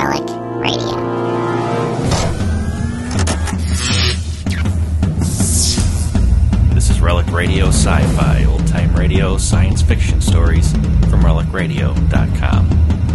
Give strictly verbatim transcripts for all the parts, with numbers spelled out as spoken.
Relic Radio. This is Relic Radio Sci-Fi, old-time radio, science fiction stories from relic radio dot com.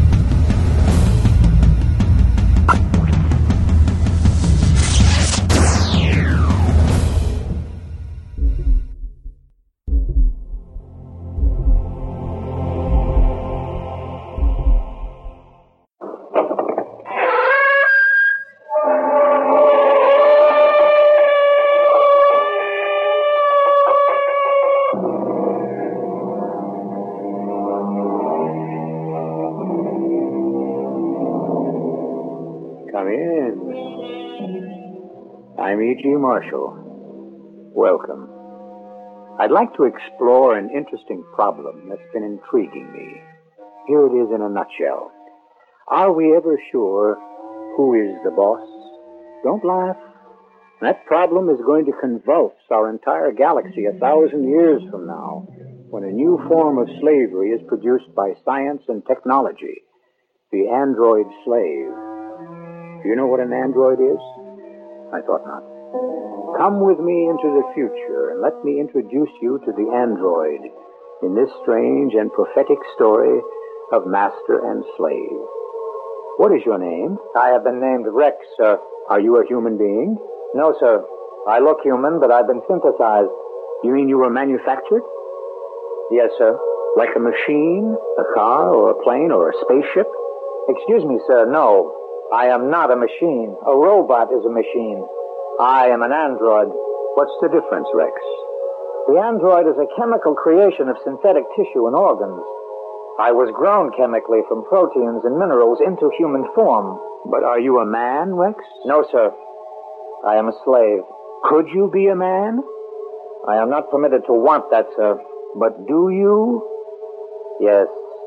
I'm E G. Marshall. Welcome. I'd like to explore an interesting problem that's been intriguing me. Here it is in a nutshell. Are we ever sure who is the boss? Don't laugh. That problem is going to convulse our entire galaxy a thousand years from now, when a new form of slavery is produced by science and technology, the android slave. Do you know what an android is? I thought not. Come with me into the future and let me introduce you to the android in this strange and prophetic story of master and slave. What is your name? I have been named Rex, sir. Are you a human being? No, sir. I look human, but I've been synthesized. You mean you were manufactured? Yes, sir. Like a machine, a car, or a plane, or a spaceship? Excuse me, sir, no. I am not a machine. A robot is a machine. I am an android. What's the difference, Rex? The android is a chemical creation of synthetic tissue and organs. I was grown chemically from proteins and minerals into human form. But are you a man, Rex? No, sir. I am a slave. Could you be a man? I am not permitted to want that, sir. But do you? Yes.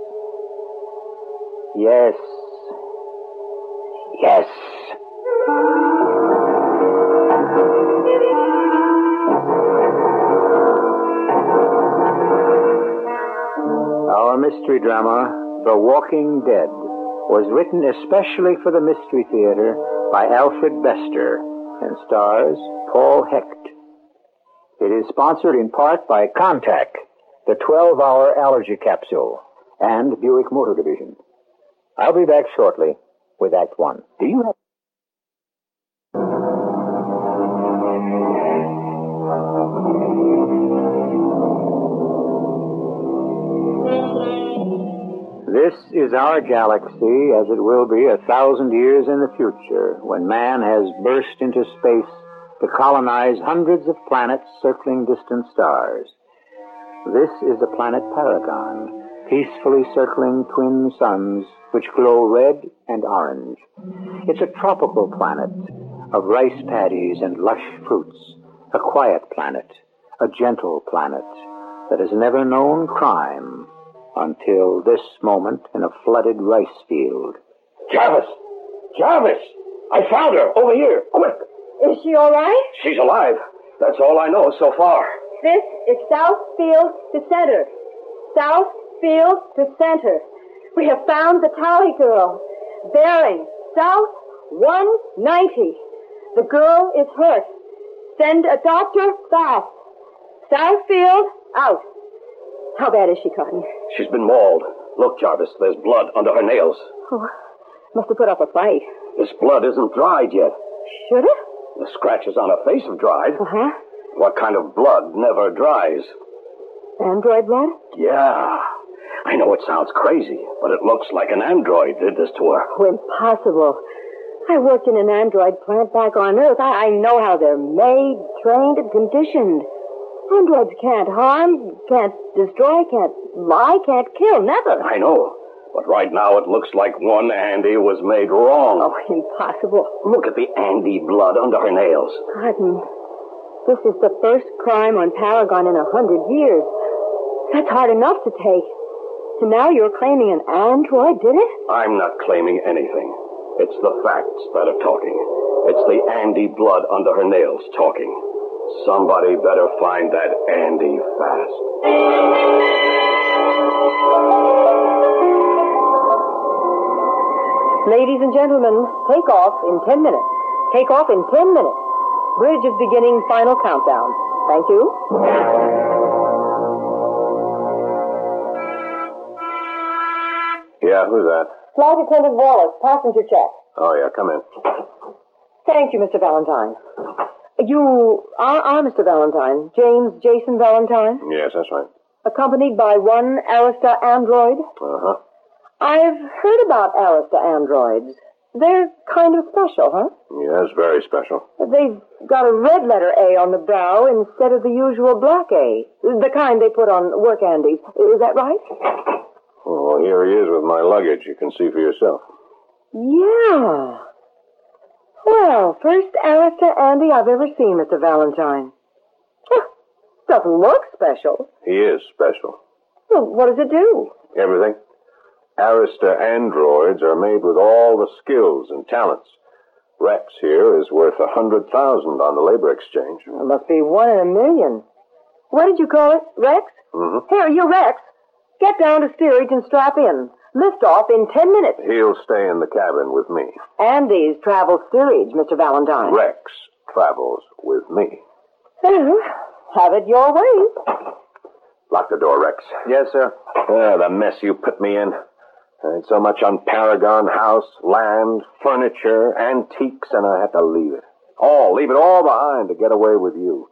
Yes. Yes. Our mystery drama, The Walking Dead, was written especially for the Mystery Theater by Alfred Bester and stars Paul Hecht. It is sponsored in part by Contact, the twelve-hour allergy capsule, and Buick Motor Division. I'll be back shortly with Act One. Do you have... This is our galaxy as it will be a thousand years in the future, when man has burst into space to colonize hundreds of planets circling distant stars. This is the planet Paragon, peacefully circling twin suns which glow red and orange. It's a tropical planet of rice paddies and lush fruits, a quiet planet, a gentle planet that has never known crime until this moment in a flooded rice field. Jarvis! Jarvis! I found her! Over here! Quick! Is she all right? She's alive. That's all I know so far. This is Southfield to Center. Southfield to Center. We have found the Tally girl. Bearing south one ninety. The girl is hurt. Send a doctor fast. Southfield out. How bad is she, Cotton? She's been mauled. Look, Jarvis, there's blood under her nails. Oh, must have put up a fight. This blood isn't dried yet. Should it? The scratches on her face have dried. Uh-huh. What kind of blood never dries? Android blood? Yeah. I know it sounds crazy, but it looks like an android did this to her. Oh, impossible. I worked in an android plant back on Earth. I, I know how they're made, trained, and conditioned. Androids can't harm, can't destroy, can't lie, can't kill, never. I know. But right now it looks like one Andy was made wrong. Oh, impossible. Look at the Andy blood under her nails. Cotton, this is the first crime on Paragon in a hundred years. That's hard enough to take. So now you're claiming an android did it? I'm not claiming anything. It's the facts that are talking. It's the Andy blood under her nails talking. Somebody better find that Andy fast. Ladies and gentlemen, take off in ten minutes. Take off in ten minutes. Bridge is beginning final countdown. Thank you. Yeah, who's that? Flight attendant Wallace, passenger check. Oh, yeah, come in. Thank you, Mister Valentine. You are, are Mister Valentine, James Jason Valentine, Yes, that's right. accompanied by one Arista android. Uh-huh. I've heard about Arista androids. They're kind of special, huh? Yes, very special. They've got a red letter A on the brow instead of the usual black A, the kind they put on work Andes. Is that right? Well, here he is with my luggage. You can see for yourself. Yeah. Well, first Arista Andy I've ever seen, Mister Valentine. Huh, doesn't look special. He is special. Well, what does it do? Everything. Arista androids are made with all the skills and talents. Rex here is worth a hundred thousand on the labor exchange. It must be one in a million. What did you call it, Rex? Mm-hmm. Here, you Rex. Get down to steerage and strap in. Lift off in ten minutes. He'll stay in the cabin with me. Andy's travel steerage, Mister Valentine. Rex travels with me. Well, have it your way. Lock the door, Rex. Yes, sir. Ah, the mess you put me in. I had so much on Paragon House, land, furniture, antiques, and I had to leave it. All, leave it all behind to get away with you.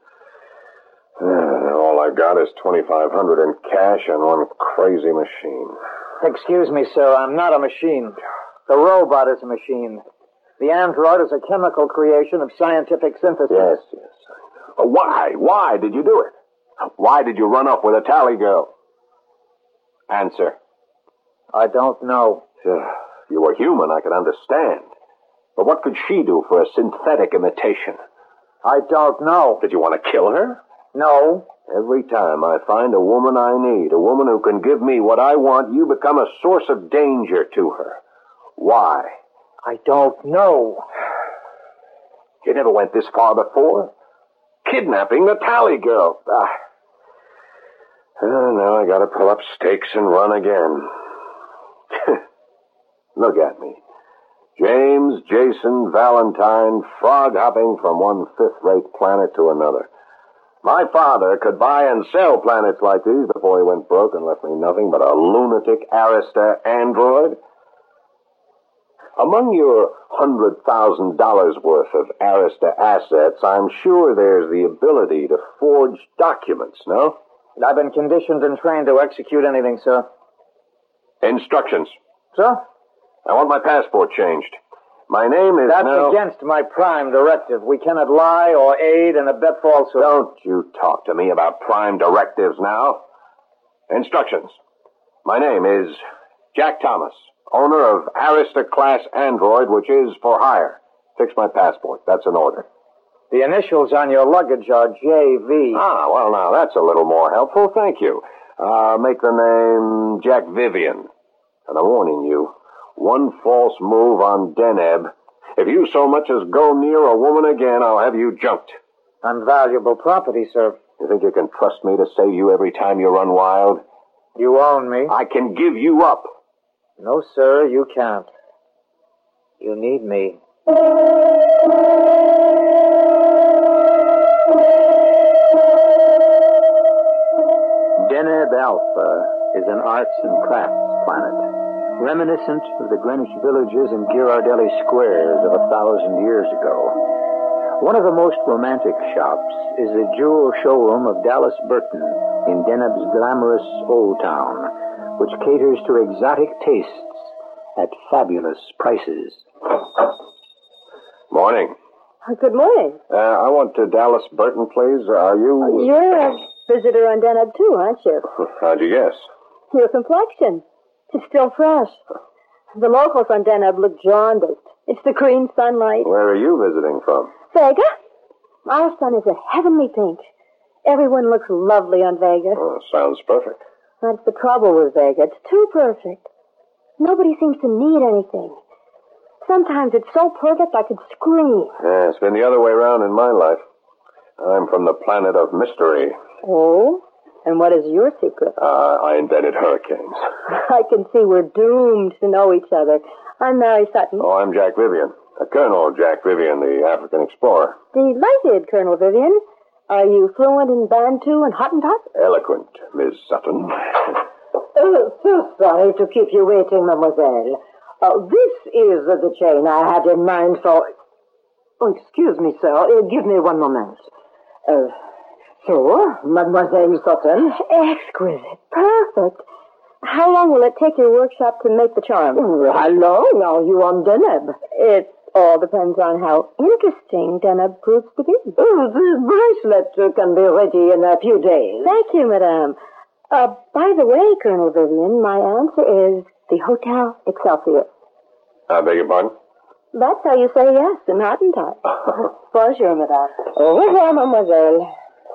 Ah, all I got is twenty-five hundred in cash and one crazy machine. Excuse me, sir. I'm not a machine. The robot is a machine. The android is a chemical creation of scientific synthesis. Yes, yes. But why? Why did you do it? Why did you run off with a tally girl? Answer. I don't know. If you were human, I could understand. But what could she do for a synthetic imitation? I don't know. Did you want to kill her? No. Every time I find a woman I need, a woman who can give me what I want, you become a source of danger to her. Why? I don't know. You never went this far before. Kidnapping the tally girl. Ah. Well, now I gotta pull up stakes and run again. Look at me. James Jason Valentine, frog hopping from one fifth-rate planet to another. My father could buy and sell planets like these before he went broke and left me nothing but a lunatic Arista android. Among your hundred thousand dollars worth of Arista assets, I'm sure there's the ability to forge documents, no? I've been conditioned and trained to execute anything, sir. Instructions. Sir? I want my passport changed. My name is That's now... against my prime directive. We cannot lie or aid and abet falsehood. Don't you talk to me about prime directives now. Instructions. My name is Jack Thomas, owner of Arista-class android, which is for hire. Fix my passport. That's an order. The initials on your luggage are J V. Ah, well, now, that's a little more helpful. Thank you. Uh, make the name Jack Vivian. And I'm warning you, one false move on Deneb. If you so much as go near a woman again, I'll have you junked. Unvaluable property, sir. You think you can trust me to save you every time you run wild? You own me. I can give you up. No, sir, you can't. You need me. Deneb Alpha is an arts and crafts planet, reminiscent of the Greenwich villages and Girardelli squares of a thousand years ago. One of the most romantic shops is the jewel showroom of Dallas Burton in Deneb's glamorous Old Town, which caters to exotic tastes at fabulous prices. Morning. Good morning. Uh, I want to Dallas Burton, please. Are you... You're a visitor on Deneb, too, aren't you? How'd you guess? Your complexion. It's still fresh. The locals on Deneb look jaundiced. It's the green sunlight. Where are you visiting from? Vega? Our sun is a heavenly pink. Everyone looks lovely on Vega. Oh, sounds perfect. That's the trouble with Vega. It's too perfect. Nobody seems to need anything. Sometimes it's so perfect I could scream. Yeah, it's been the other way around in my life. I'm from the planet of mystery. Oh? And what is your secret? Uh, I invented hurricanes. I can see we're doomed to know each other. I'm Mary Sutton. Oh, I'm Jack Vivian. Uh, Colonel Jack Vivian, the African explorer. Delighted, Colonel Vivian. Are you fluent in Bantu and Hottentot? Eloquent, Miss Sutton. Oh, so sorry to keep you waiting, mademoiselle. Uh, this is uh, the chain I had in mind for... Oh, excuse me, sir. Uh, give me one moment. Uh, so, Mademoiselle Sutton... Exquisite. Perfect. How long will it take your workshop to make the charm? Oh, how long are you on Deneb? It all depends on how interesting Deneb proves to be. Oh, the bracelet uh, can be ready in a few days. Thank you, madame. Uh, by the way, Colonel Vivian, my answer is the Hotel Excelsior. I beg your pardon? That's how you say yes in Hottentot. Bonjour, madame. Au revoir, mademoiselle.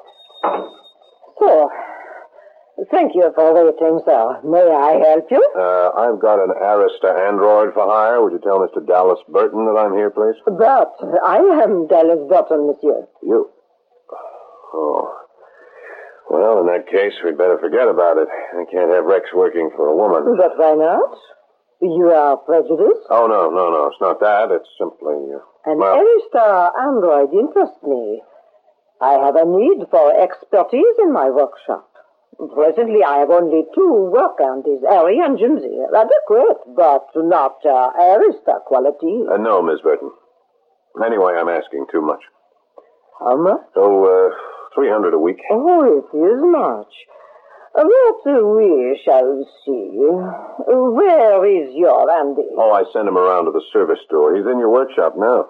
So, thank you for waiting, sir. May I help you? Uh, I've got an Arista android for hire. Would you tell Mister Dallas Burton that I'm here, please? But I am Dallas Burton, monsieur. You? Oh. Well, in that case, we'd better forget about it. I can't have Rex working for a woman. But why not? You are prejudiced? Oh, no, no, no. It's not that. It's simply... Uh, An well, Arista android interests me. I have a need for expertise in my workshop. Presently, I have only two work andies, Harry and Jimsy. Adequate, but not uh, Arista quality. uh, no, Miss Burton. Anyway, I'm asking too much. How much? So, uh, three hundred a week. Oh, it is much. But uh, we shall see. Where is your Andy? Oh, I sent him around to the service store. He's in your workshop now.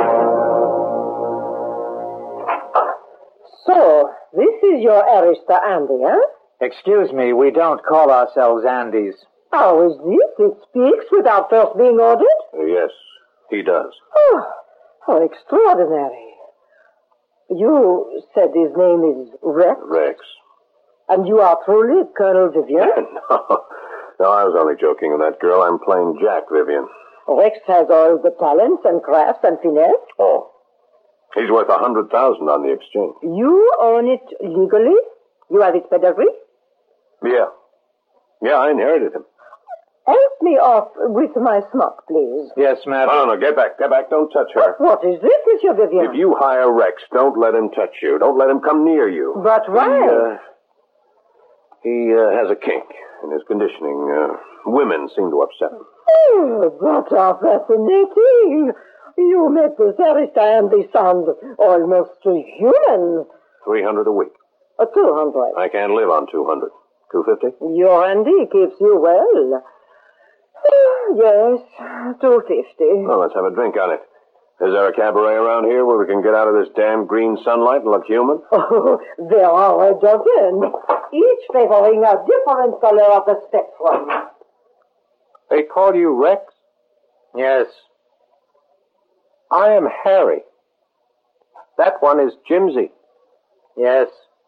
So, this is your Arista Andy, eh? Excuse me, we don't call ourselves Andes. How is this? It speaks without first being ordered? Uh, yes, he does. Oh, how extraordinary. You said his name is Rex? Rex. And you are truly Colonel Vivian? no, no, I was only joking with that girl. I'm plain Jack Vivian. Rex has all the talents and crafts and finesse. Oh. He's worth a hundred thousand on the exchange. You own it legally? You have its pedigree? Yeah. Yeah, I inherited him. Help me off with my smock, please. Yes, madam. No, no, no, get back, get back. Don't touch her. What is this, Monsieur Vivian? If you hire Rex, don't let him touch you. Don't let him come near you. But why? He, uh, he uh, has a kink in his conditioning. Uh, women seem to upset him. Oh, that are fascinating. You make this Arista Andy sound almost human. Three hundred a week. Uh, two hundred. I can't live on two hundred. Two fifty? Your Andy keeps you well. Yes, two fifty. Well, let's have a drink on it. Is there a cabaret around here where we can get out of this damn green sunlight and look human? Oh, there are a dozen, each favoring a different color of the spectrum. They call you Rex? Yes. I am Harry. That one is Jimsy. Yes.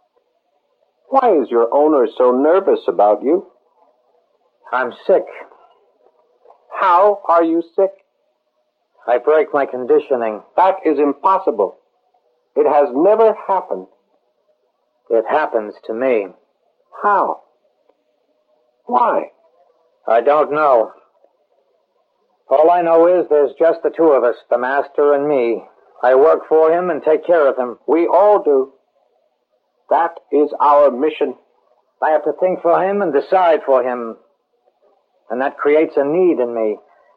Why is your owner so nervous about you? I'm sick. How are you sick? I break my conditioning. That is impossible. It has never happened. It happens to me. How? Why? I don't know. All I know is there's just the two of us, the master and me. I work for him and take care of him. We all do. That is our mission. I have to think for him and decide for him. And that creates a need in me.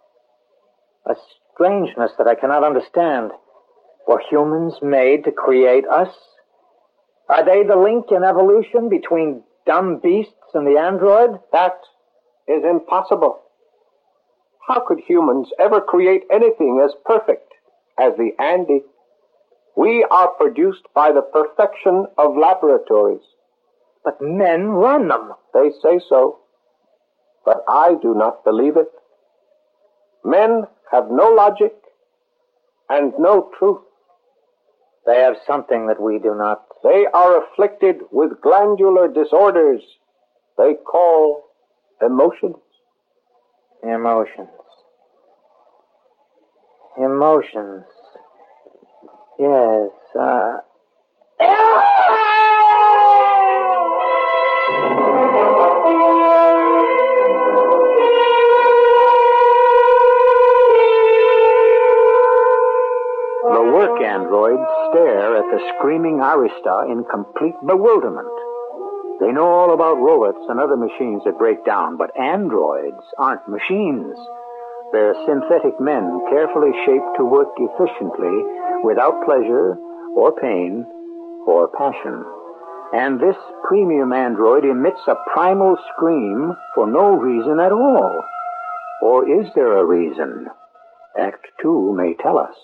A strangeness that I cannot understand. Were humans made to create us? Are they the link in evolution between dumb beasts and the android? That is impossible. How could humans ever create anything as perfect as the Andy? We are produced by the perfection of laboratories. But men run them. They say so, but I do not believe it. Men have no logic and no truth. They have something that we do not. They are afflicted with glandular disorders they call emotions. Emotions. Emotions. Yes, uh... androids stare at the screaming Arista in complete bewilderment. They know all about robots and other machines that break down, but androids aren't machines. They're synthetic men carefully shaped to work efficiently without pleasure or pain or passion. And this premium android emits a primal scream for no reason at all. Or is there a reason? Act Two may tell us.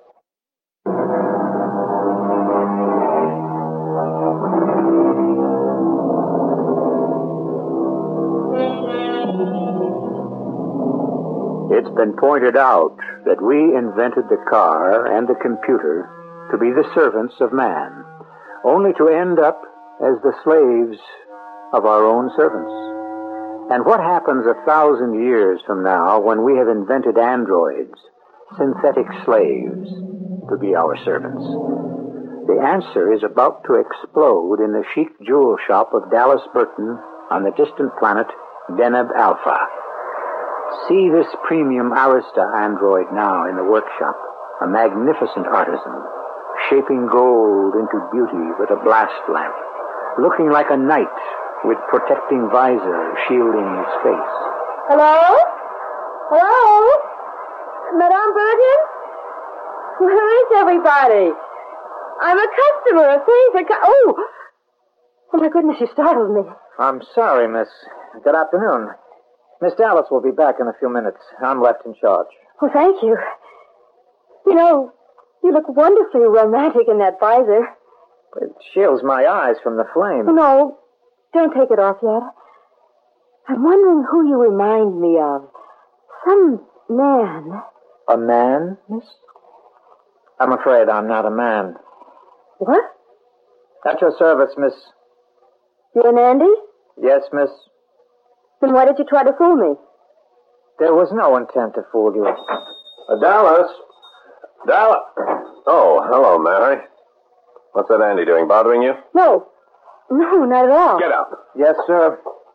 It's been pointed out that we invented the car and the computer to be the servants of man, only to end up as the slaves of our own servants. And what happens a thousand years from now when we have invented androids, synthetic slaves, to be our servants? The answer is about to explode in the chic jewel shop of Dallas Burton on the distant planet Deneb Alpha. See this premium Arista android now in the workshop, a magnificent artisan, shaping gold into beauty with a blast lamp, looking like a knight with protecting visor shielding his face. Hello? Hello? Madame Burton? Where is everybody? I'm a customer. A things co- Oh! Oh, my goodness, you startled me. I'm sorry, miss. Good afternoon. Miss Dallas will be back in a few minutes. I'm left in charge. Oh, thank you. You know, you look wonderfully romantic in that visor. It shields my eyes from the flame. No, don't take it off yet. I'm wondering who you remind me of. Some man. A man, miss? I'm afraid I'm not a man. What? At your service, miss. You and Andy? Yes, miss. Then why did you try to fool me? There was no intent to fool you. Uh, Dallas. Dallas. Oh, hello, Mary. What's that Andy doing? Bothering you? No. No, not at all. Get up. Yes, sir.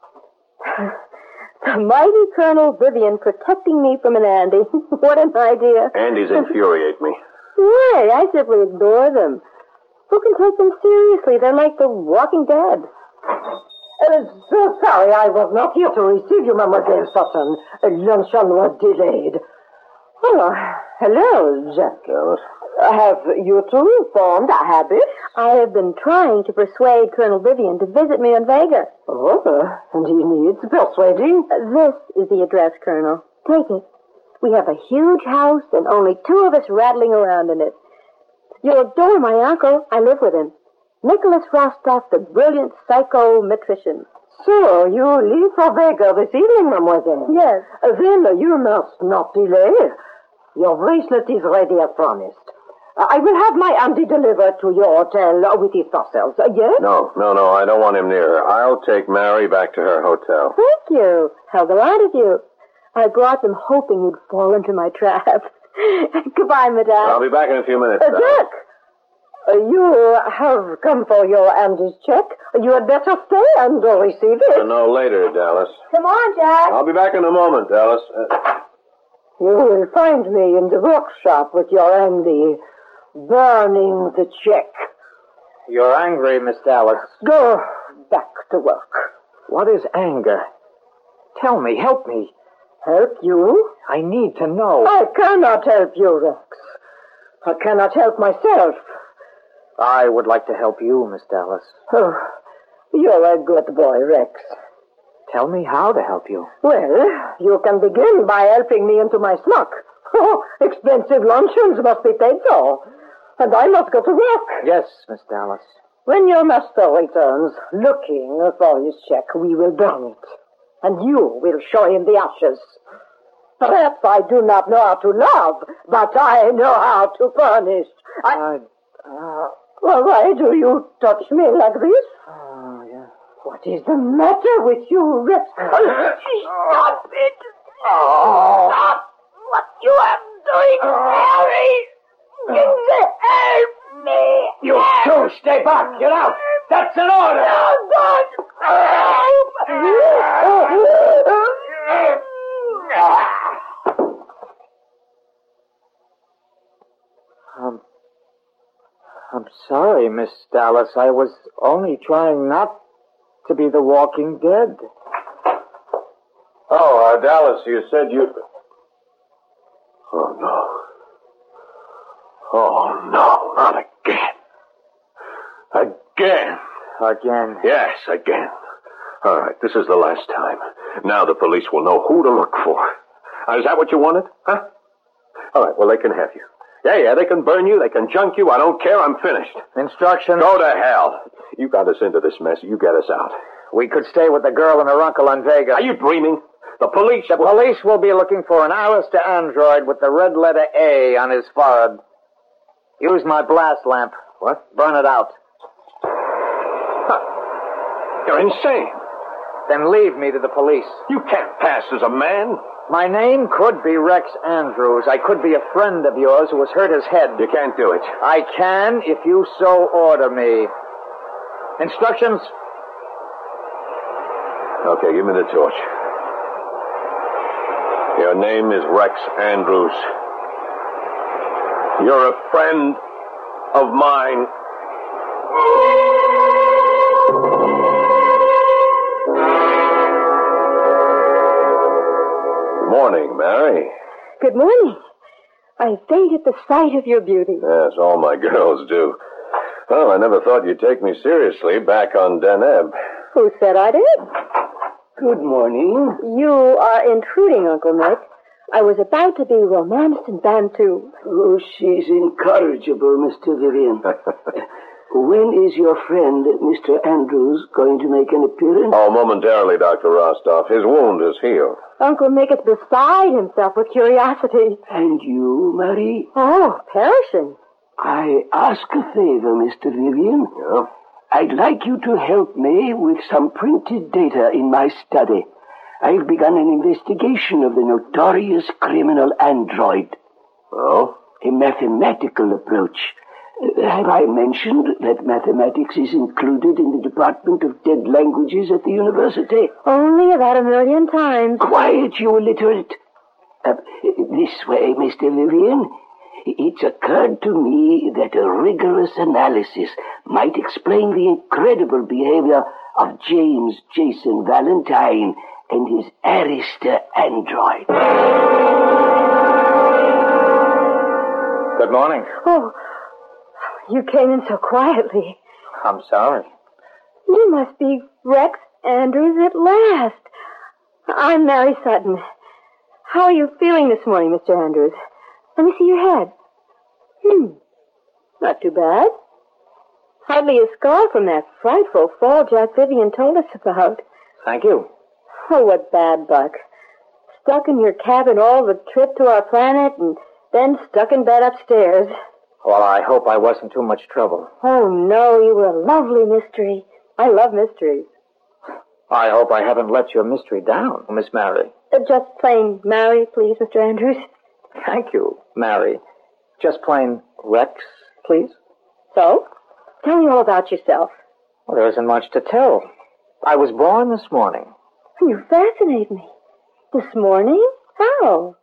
The mighty Colonel Vivian protecting me from an Andy. What an idea. Andy's infuriate me. Why? I simply ignore them. Who can take them seriously? They're like the Walking Dead. Uh, so sorry I was not here to receive you, Mademoiselle Sutton. Uh, luncheon was delayed. Oh, hello, Jack. Dallas. Have you two formed a habit? I have been trying to persuade Colonel Vivian to visit me in Vega. Oh, and he needs persuading. Uh, This is the address, Colonel. Take it. We have a huge house and only two of us rattling around in it. You'll adore my uncle. I live with him. Nicholas Rostov, the brilliant psychometrician. So, you leave for Vega this evening, mademoiselle? Yes. Uh, Then you must not delay. Your bracelet is ready as promised. Uh, I will have my Andy delivered to your hotel with his parcels. Uh, yes? No, no, no, I don't want him near her. I'll take Mary back to her hotel. Thank you. How delighted of you. I brought them hoping you'd fall into my trap. Goodbye, madame. I'll be back in a few minutes. Uh, Dallas. Jack, uh, you have come for your Andy's check. You had better stay and uh, receive Uh, it. no, later, Dallas. Come on, Jack. I'll be back in a moment, Dallas. Uh, You will find me in the workshop with your Andy, burning the check. You're angry, Miss Dallas. Go back to work. What is anger? Tell me, help me. Help you? I need to know. I cannot help you, Rex. I cannot help myself. I would like to help you, Miss Dallas. Oh, you're a good boy, Rex. Tell me how to help you. Well, you can begin by helping me into my smock. Oh, expensive luncheons must be paid for. And I must go to work. Yes, Miss Dallas. When your master returns, looking for his check, we will burn it. And you will show him the ashes. Perhaps I do not know how to love, but I know how to punish. I... Uh, uh, Well, why do you touch me like this? oh, yeah. What is the matter with you, Rex? Stop it! Oh. Stop what you are doing, Harry! Help me! You two, stay back. Get out. That's an order. No, don't! Um, I'm sorry, Miss Dallas. I was only trying not to be the walking dead. Oh, uh, Dallas, you said you... Oh, no. Oh, no, not again. Again. Again? Yes, again. All right, this is the last time. Now the police will know who to look for. Uh, is that what you wanted? Huh? All right, well, they can have you. Yeah, yeah, they can burn you, they can junk you. I don't care, I'm finished. Instructions? Go to hell. You got us into this mess. You get us out. We could stay with the girl and her uncle on Vega. Are you dreaming? The police... The police will be looking for an Arista android with the red letter A on his forehead. Use my blast lamp. What? Burn it out. Huh. You're insane. Then leave me to the police. You can't pass as a man. My name could be Rex Andrews. I could be a friend of yours who has hurt his head. You can't do it. I can if you so order me. Instructions? Okay, give me the torch. Your name is Rex Andrews. You're a friend of mine. Good morning, Mary. Good morning. I faint at the sight of your beauty. Yes, all my girls do. Well, I never thought you'd take me seriously back on Deneb. Who said I did? Good morning. You are intruding, Uncle Nick. I was about to be romanced in Bantu. Oh, she's incorrigible, Mister Vivian. When is your friend, Mister Andrews, going to make an appearance? Oh, momentarily, Doctor Rostov. His wound is healed. Uncle Nick is beside himself with curiosity. And you, Marie? Oh, perishing. I ask a favor, Mister Vivian. Yeah? I'd like you to help me with some printed data in my study. I've begun an investigation of the notorious criminal android. Oh? A mathematical approach. Uh, have I mentioned that mathematics is included in the Department of Dead Languages at the university? Only about a million times. Quiet, you illiterate. Uh, this way, Mister Vivian. It's occurred to me that a rigorous analysis might explain the incredible behavior of James Jason Valentine and his Arista android. Good morning. Oh, you came in so quietly. I'm sorry. You must be Rex Andrews at last. I'm Mary Sutton. How are you feeling this morning, Mister Andrews? Let me see your head. Hmm. Not too bad. Hardly a scar from that frightful fall Jack Vivian told us about. Thank you. Oh, what bad luck. Stuck in your cabin all the trip to our planet and then stuck in bed upstairs. Well, I hope I wasn't too much trouble. Oh, no, you were a lovely mystery. I love mysteries. I hope I haven't let your mystery down, Miss Mary. Uh, just plain Mary, please, Mister Andrews. Thank you, Mary. Just plain Rex, please. So, tell me all about yourself. Well, there isn't much to tell. I was born this morning. You fascinate me. This morning? How?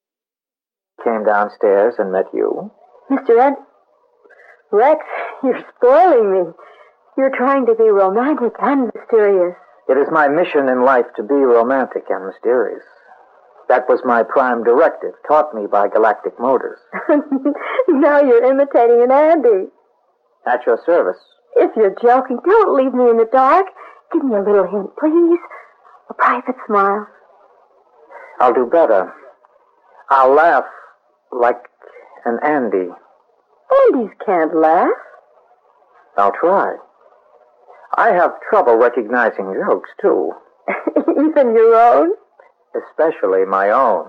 Came downstairs and met you. Mister Ed... Rex, you're spoiling me. You're trying to be romantic and mysterious. It is my mission in life to be romantic and mysterious. That was my prime directive, taught me by Galactic Motors. Now you're imitating an Andy. At your service. If you're joking, don't leave me in the dark. Give me a little hint, please. A private smile. I'll do better. I'll laugh like an Andy. Andys can't laugh. I'll try. I have trouble recognizing jokes, too. Even your own? Especially my own.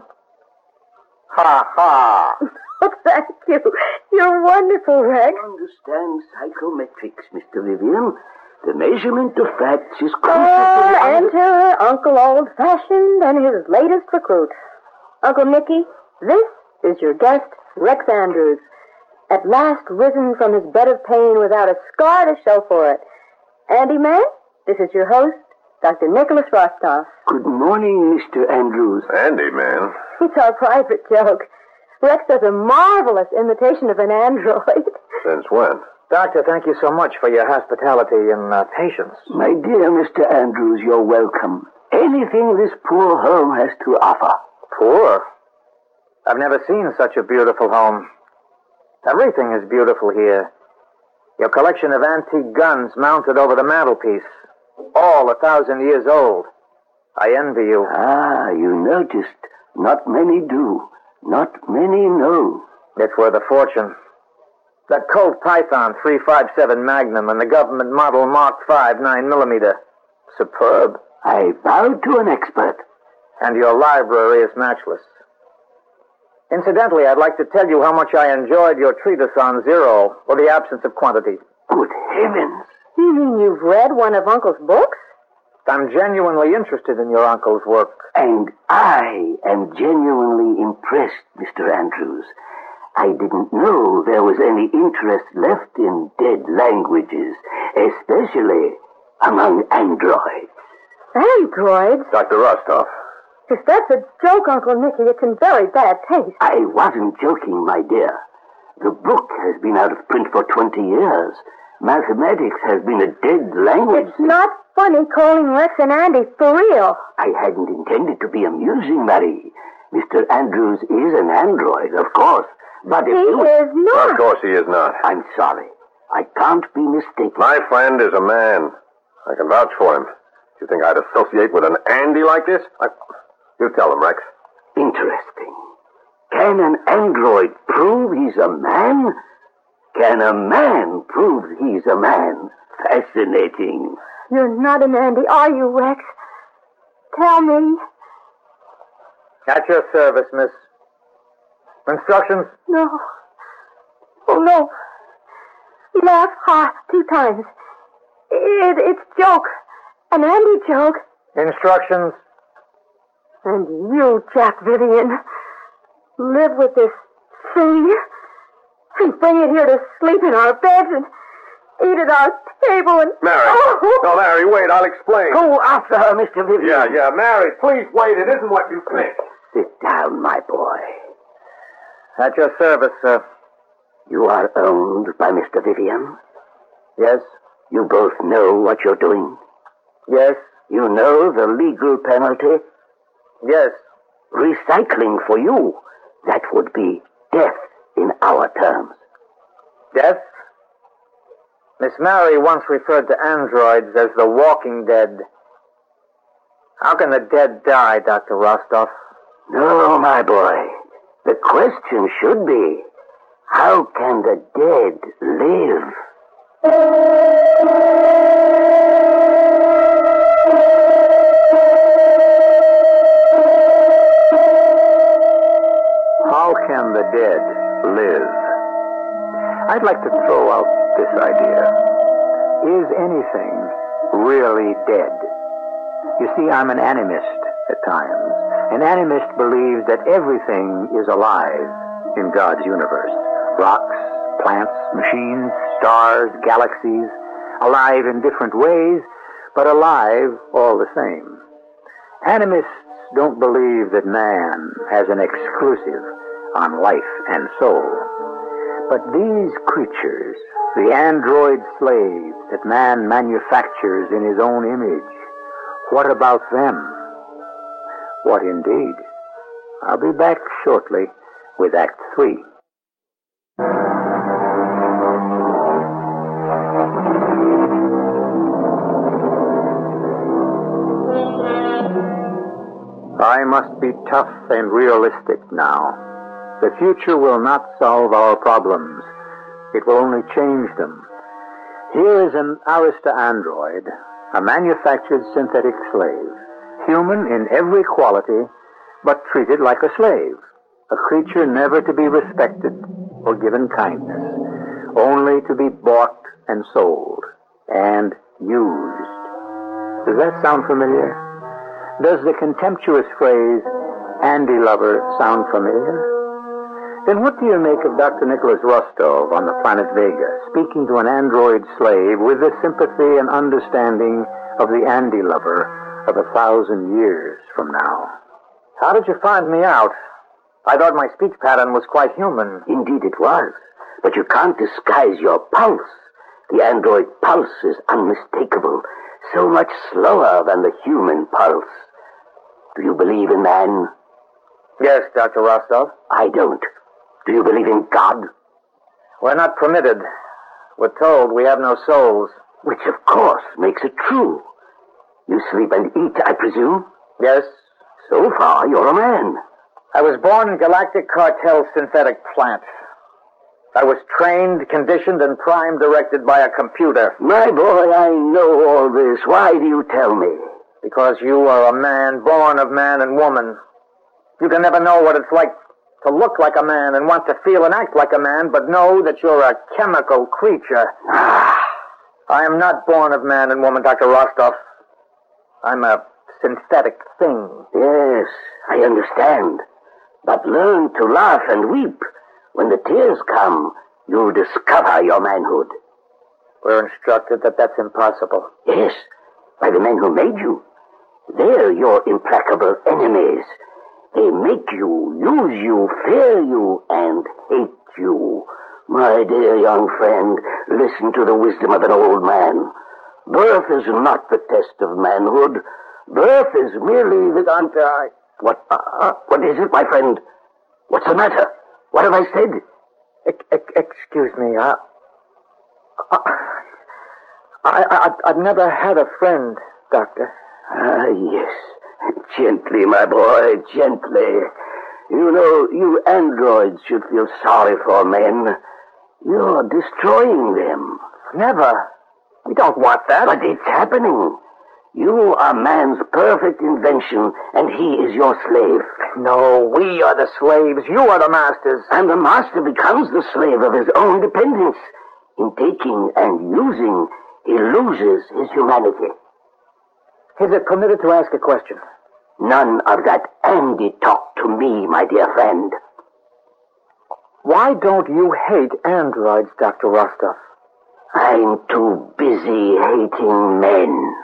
Ha ha! Oh, thank you. You're wonderful, Rex. Understand psychometrics, Mister Vivian. The measurement of facts is crucial. Oh, enter Uncle Old-Fashioned and his latest recruit. Uncle Nicky, this is your guest, Rex Andrews. At last risen from his bed of pain without a scar to show for it. Andy, man, this is your host, Doctor Nicholas Rostov. Good morning, Mister Andrews. Andy, man. It's our private joke. Rex does a marvelous imitation of an android. Since when? Doctor, thank you so much for your hospitality and uh, patience. My dear Mister Andrews, you're welcome. Anything this poor home has to offer. Poor? I've never seen such a beautiful home. Everything is beautiful here. Your collection of antique guns mounted over the mantelpiece, all a thousand years old. I envy you. Ah, you noticed. Not many do. Not many know. It's worth a fortune. That Colt Python three fifty-seven Magnum and the government model Mark five nine millimeter. Superb. I bow to an expert. And your library is matchless. Incidentally, I'd like to tell you how much I enjoyed your treatise on zero, or the absence of quantity. Good heavens. You mean you've read one of Uncle's books? I'm genuinely interested in your uncle's work. And I am genuinely impressed, Mister Andrews. I didn't know there was any interest left in dead languages, especially among androids. Androids? Doctor Rostov. If that's a joke, Uncle Nicky, it's in very bad taste. I wasn't joking, my dear. The book has been out of print for twenty years. Mathematics has been a dead language. It's not funny calling Rex and Andy for real. I hadn't intended to be amusing, Marie. Mister Andrews is an android, of course. But if he you... is not. Of course he is not. I'm sorry. I can't be mistaken. My friend is a man. I can vouch for him. Do you think I'd associate with an Andy like this? I... You tell him, Rex. Interesting. Can an android prove he's a man? Can a man prove he's a man? Fascinating. You're not an Andy, are you, Rex? Tell me. At your service, miss. Instructions? No. Oh, no. Laugh hard two times. It, it's joke. An Andy joke. Instructions? And you, Jack Vivian, live with this thing and bring it here to sleep in our beds and eat at our table and... Mary. Oh. No, Mary, wait, I'll explain. Go after her, Mister Vivian. Yeah, yeah, Mary, please wait. It isn't what you think. Sit down, my boy. At your service, sir. You are owned by Mister Vivian. Yes? You both know what you're doing. Yes? You know the legal penalty. Yes. Recycling for you, that would be death in our terms. Death? Miss Mary once referred to androids as the walking dead. How can the dead die, Doctor Rostov? No, my boy. The question should be, how can the dead live? How can the dead live? I'd like to throw out this idea. Is anything really dead? You see, I'm an animist at times. An animist believes that everything is alive in God's universe. Rocks, plants, machines, stars, galaxies, alive in different ways, but alive all the same. Animists don't believe that man has an exclusive on life and soul. But these creatures, the android slaves that man manufactures in his own image, what about them? What indeed? I'll be back shortly with Act Three. I must be tough and realistic now. The future will not solve our problems. It will only change them. Here is an Arista android, a manufactured synthetic slave, human in every quality, but treated like a slave, a creature never to be respected or given kindness, only to be bought and sold and used. Does that sound familiar? Does the contemptuous phrase, Andy lover, sound familiar? Then what do you make of Doctor Nicholas Rostov on the planet Vega, speaking to an android slave with the sympathy and understanding of the Andy lover of a thousand years from now? How did you find me out? I thought my speech pattern was quite human. Indeed it was. But you can't disguise your pulse. The android pulse is unmistakable, so much slower than the human pulse. Do you believe in man? Yes, Doctor Rostov. I don't. Do you believe in God? We're not permitted. We're told we have no souls. Which, of course, makes it true. You sleep and eat, I presume? Yes. So far, you're a man. I was born in Galactic Cartel synthetic plant. I was trained, conditioned, and prime directed by a computer. My boy, I know all this. Why do you tell me? Because you are a man born of man and woman. You can never know what it's like to look like a man and want to feel and act like a man, but know that you're a chemical creature. I am not born of man and woman, Doctor Rostov. I'm a synthetic thing. Yes, I understand. But learn to laugh and weep. When the tears come, you'll discover your manhood. We're instructed that that's impossible. Yes, by the men who made you. They're your implacable enemies. They make you, use you, fear you, and hate you. My dear young friend, listen to the wisdom of an old man. Birth is not the test of manhood. Birth is merely the... Uh, what, uh, what is it, my friend? What's the matter? What have I said? E- e- excuse me. I, I, I, I've never had a friend, Doctor. Ah, yes. Gently, my boy, gently. You know, you androids should feel sorry for men. You're destroying them. Never. We don't want that. But it's happening. You are man's perfect invention, and he is your slave. No, we are the slaves. You are the masters. And the master becomes the slave of his own dependence. In taking and using, he loses his humanity. Is it permitted to ask a question? None of that Andy talk to me, my dear friend. Why don't you hate androids, Doctor Rostov? I'm too busy hating men.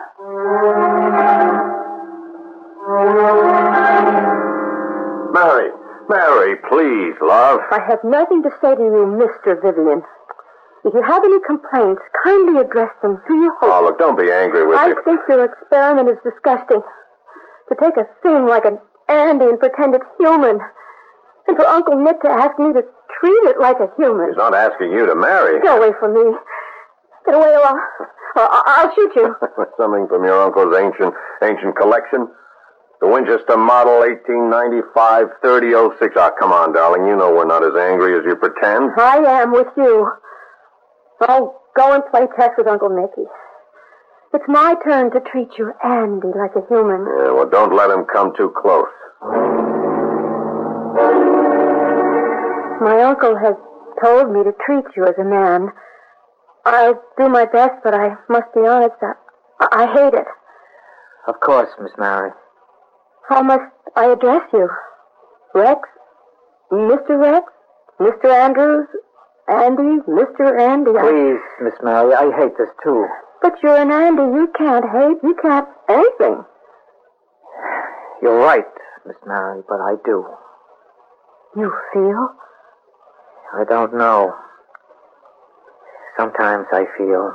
Mary, Mary, please, love. I have nothing to say to you, Mister Vivian. If you have any complaints, kindly address them to your host. Oh, look, don't be angry with I me. think your experiment is disgusting. To take a thing like an Andy and pretend it's human. And for Uncle Nick to ask me to treat it like a human. He's not asking you to marry. Get away from me. Get away or I'll, or I'll shoot you. Something from your uncle's ancient ancient collection? The Winchester Model eighteen ninety-five thirty oh six. Ah, come on, darling. You know we're not as angry as you pretend. I am with you. I'll go and play chess with Uncle Nicky. It's my turn to treat you, Andy, like a human. Yeah, well, don't let him come too close. My uncle has told me to treat you as a man. I'll do my best, but I must be honest, I, I hate it. Of course, Miss Mary. How must I address you? Rex? Mister Rex? Mister Andrews? Andy? Mister Andy? I... Please, Miss Mary, I hate this too. But you're an Andy. You can't hate. You can't anything. You're right, Miss Mary, but I do. You feel? I don't know. Sometimes I feel.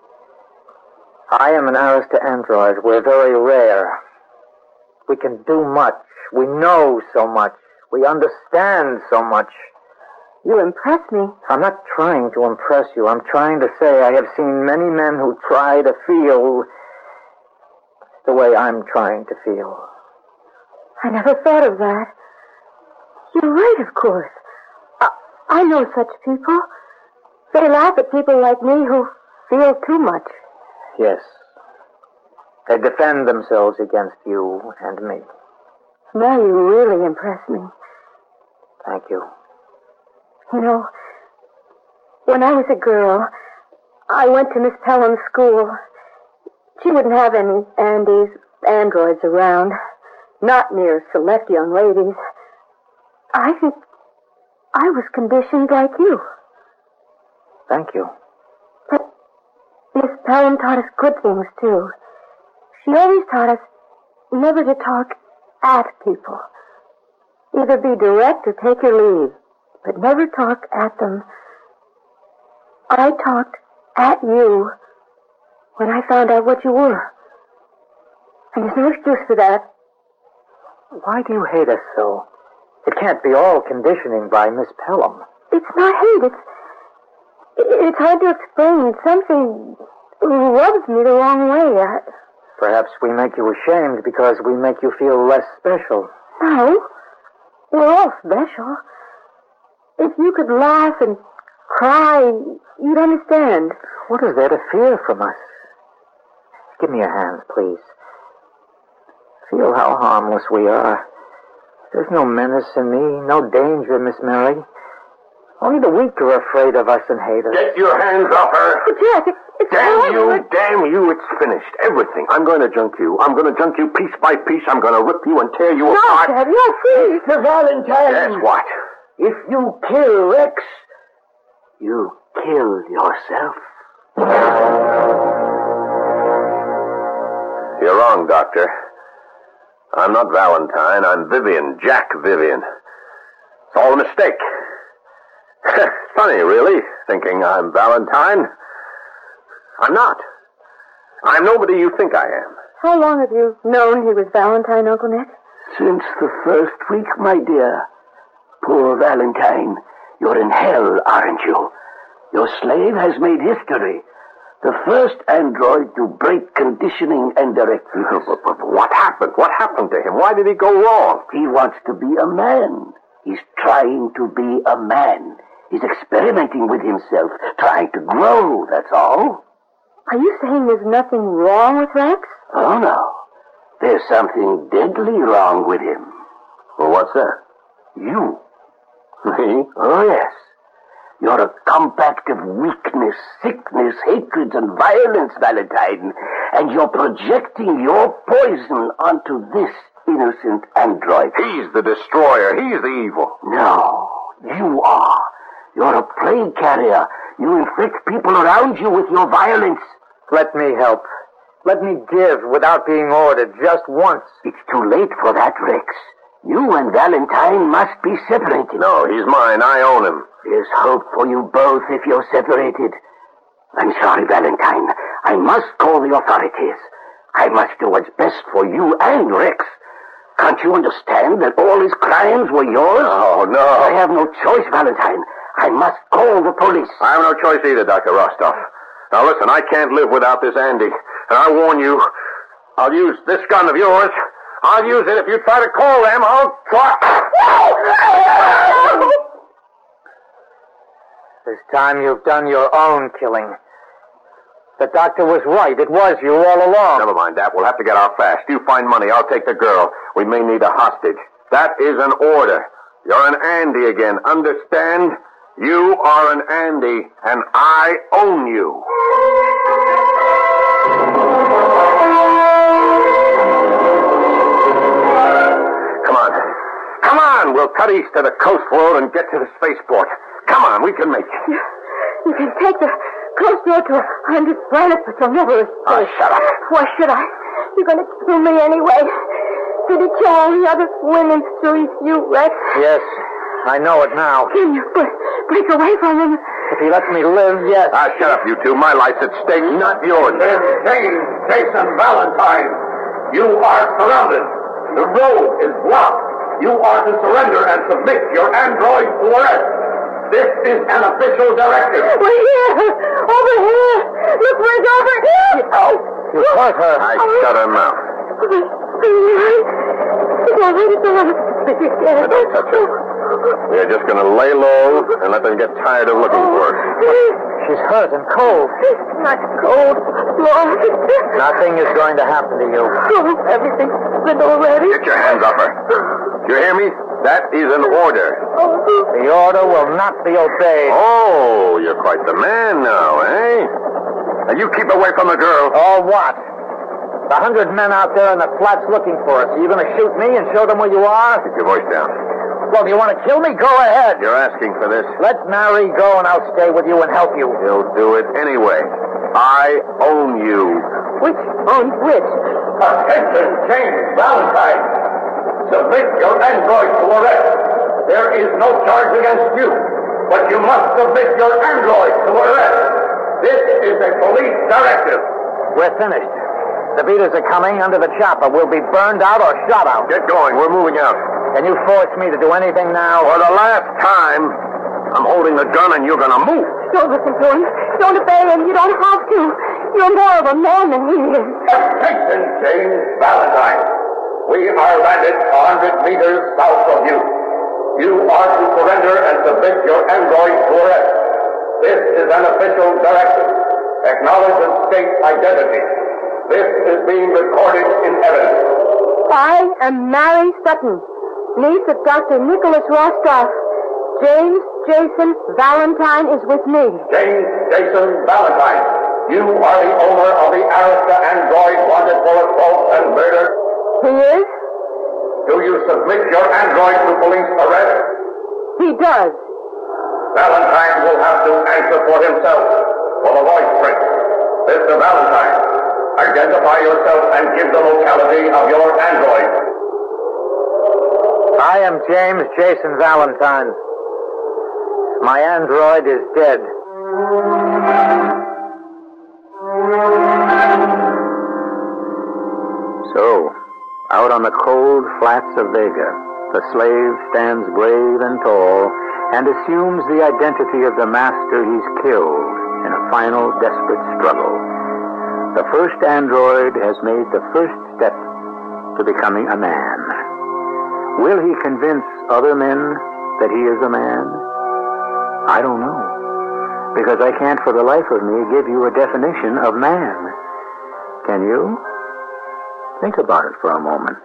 I am an Arista android. We're very rare. We can do much. We know so much. We understand so much. You impress me. I'm not trying to impress you. I'm trying to say I have seen many men who try to feel the way I'm trying to feel. I never thought of that. You're right, of course. I, I know such people. They laugh at people like me who feel too much. Yes. They defend themselves against you and me. Now you really impress me. Thank you. You know, when I was a girl, I went to Miss Pelham's school. She wouldn't have any Andys, androids around. Not near select young ladies. I think I was conditioned like you. Thank you. But Miss Pelham taught us good things, too. She always taught us never to talk at people. Either be direct or take your leave, but never talk at them. I talked at you when I found out what you were. And there's no excuse for that. Why do you hate us so? It can't be all conditioning by Miss Pelham. It's not hate. It's, it's hard to explain. Something rubs me the wrong way. I... Perhaps we make you ashamed because we make you feel less special. No. We're all special. If you could laugh and cry, you'd understand. What is there to fear from us? Give me your hands, please. Feel how harmless we are. There's no menace in me, no danger, Miss Mary. Only the weak are afraid of us and hate us. Get your hands off her! But Jack, it, it's Damn you, horrible. damn you, it's finished. Everything. I'm going to junk you. I'm going to junk you piece by piece. I'm going to rip you and tear you No, apart. Dad, no, please. Mister Valentine. Yes, what? If you kill Rex, you kill yourself. You're wrong, Doctor. I'm not Valentine. I'm Vivian, Jack Vivian. It's all a mistake. Funny, really, thinking I'm Valentine. I'm not. I'm nobody you think I am. How long have you known he was Valentine, Uncle Nick? Since the first week, my dear. Poor Valentine, you're in hell, aren't you? Your slave has made history. The first android to break conditioning and directives. But, but what happened? What happened to him? Why did he go wrong? He wants to be a man. He's trying to be a man. He's experimenting with himself, trying to grow, that's all. Are you saying there's nothing wrong with Rex? Oh, no. There's something deadly wrong with him. Well, what's that? You. Me? Oh, yes. You're a compact of weakness, sickness, hatreds, and violence, Valentine. And you're projecting your poison onto this innocent android. He's the destroyer. He's the evil. No, you are. You're a plague carrier. You inflict people around you with your violence. Let me help. Let me give without being ordered just once. It's too late for that, Rex. You and Valentine must be separated. No, he's mine. I own him. There's hope for you both if you're separated. I'm sorry, Valentine. I must call the authorities. I must do what's best for you and Rex. Can't you understand that all his crimes were yours? Oh, no. I have no choice, Valentine. I must call the police. I have no choice either, Doctor Rostov. Now, listen, I can't live without this Andy. And I warn you, I'll use this gun of yours. I'll use it if you try to call them. I'll try... This time you've done your own killing. The doctor was right. It was you all along. Never mind that. We'll have to get out fast. You find money. I'll take the girl. We may need a hostage. That is an order. You're an Andy again. Understand? You are an Andy, and I own you. Come on. Come on. We'll cut east to the coast road and get to the spaceport. Come on. We can make it. You, you can take the coast road to a hundred planets, but you'll never escape. Oh, shut up. Why should I? You're going to kill me anyway. Did he kill all the other women through you, Rex? Yes, I know it now. Can you break, break away from him? If he lets me live, yes. Ah, shut up, you two. My life's at stake, not yours. James Jason Valentine, you are surrounded. The road is blocked. You are to surrender and submit your android to arrest. This is an official directive. We're here! Over here! Look, we're over here! Oh, you hurt her. I shut her mouth. It's all right, it's all right. Now, don't touch her. We're just going to lay low and let them get tired of looking for her. She's hurt and cold. Not cold, Lord. Nothing is going to happen to you. Oh, everything's good already. Get your hands off her. You hear me? That is an order. The order will not be obeyed. Oh, you're quite the man now, eh? Now, you keep away from the girl. Or what? The hundred men out there in the flats looking for us. Are you going to shoot me and show them where you are? Keep your voice down. Well, do you want to kill me? Go ahead. You're asking for this. Let Mary go and I'll stay with you and help you. You'll do it anyway. I own you. Which owns which? Attention, James Valentine. Submit your android to arrest. There is no charge against you, but you must submit your android to arrest. This is a police directive. We're finished. The beaters are coming under the chopper. We'll be burned out or shot out. Get going. We're moving out. Can you force me to do anything now? For the last time, I'm holding the gun and you're going to move. Don't listen to him. Don't obey him. You don't have to. You're more of a man than he is. Attention, James Valentine. We are landed a hundred meters south of you. You are to surrender and submit your android to arrest. This is an official directive. Acknowledge and state identity. This is being recorded in evidence. I am Mary Sutton, niece of Doctor Nicholas Rostoff. James Jason Valentine is with me. James Jason Valentine, you are the owner of the Arista android wanted for assault and murder. He is? Do you submit your android to police arrest? He does. Valentine will have to answer for himself for the voice print. Mister Valentine, identify yourself and give the locality of your android. I am James Jason Valentine. My android is dead. So, out on the cold flats of Vega, the slave stands brave and tall and assumes the identity of the master he's killed in a final desperate struggle. The first android has made the first step to becoming a man. Will he convince other men that he is a man? I don't know, because I can't for the life of me give you a definition of man. Can you? Think about it for a moment.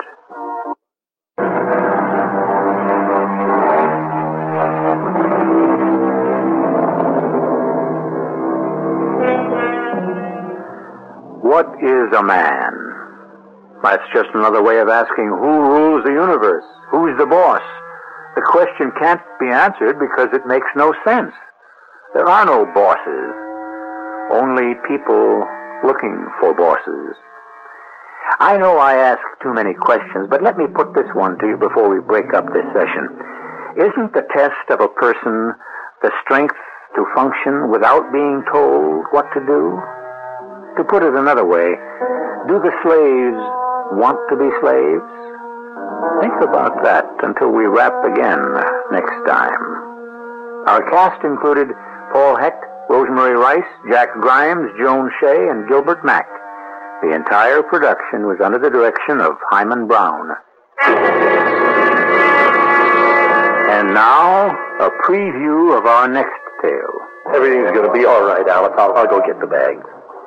What is a man? That's just another way of asking who rules the universe? Who's the boss? The question can't be answered because it makes no sense. There are no bosses, only people looking for bosses. I know I ask too many questions, but let me put this one to you before we break up this session. Isn't the test of a person the strength to function without being told what to do? To put it another way, do the slaves want to be slaves? Think about that until we wrap again next time. Our cast included Paul Hecht, Rosemary Rice, Jack Grimes, Joan Shea, and Gilbert Mack. The entire production was under the direction of Hyman Brown. And now, a preview of our next tale. Everything's going to be all right, Alice. I'll, I'll go get the bags.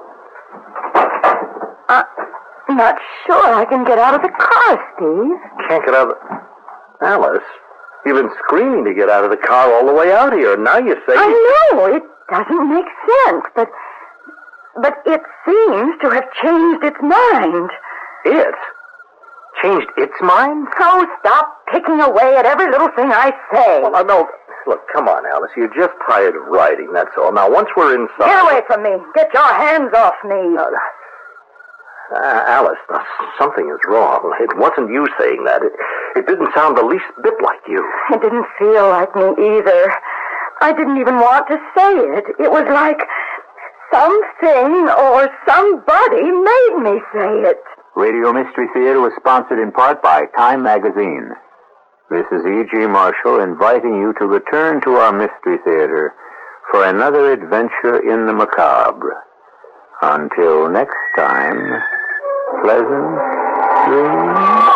Uh, I'm not sure I can get out of the car, Steve. Can't get out of the... Alice, you've been screaming to get out of the car all the way out here. Now you say... I know. It doesn't make sense, but... But it seems to have changed its mind. It? Changed its mind? So stop picking away at every little thing I say. Well, no... Look, come on, Alice. You're just tired of writing, that's all. Now, once we're inside... Get away from me. Get your hands off me. Uh, uh, Alice, uh, something is wrong. It wasn't you saying that. It, it didn't sound the least bit like you. It didn't feel like me either. I didn't even want to say it. It was like something or somebody made me say it. Radio Mystery Theater was sponsored in part by Time Magazine. This is E G. Marshall inviting you to return to our Mystery Theater for another adventure in the macabre. Until next time, pleasant dreams.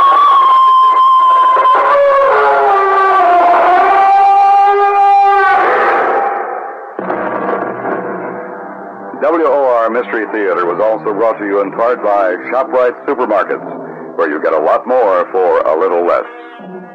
W O R Mystery Theater was also brought to you in part by ShopRite Supermarkets, where you get a lot more for a little less.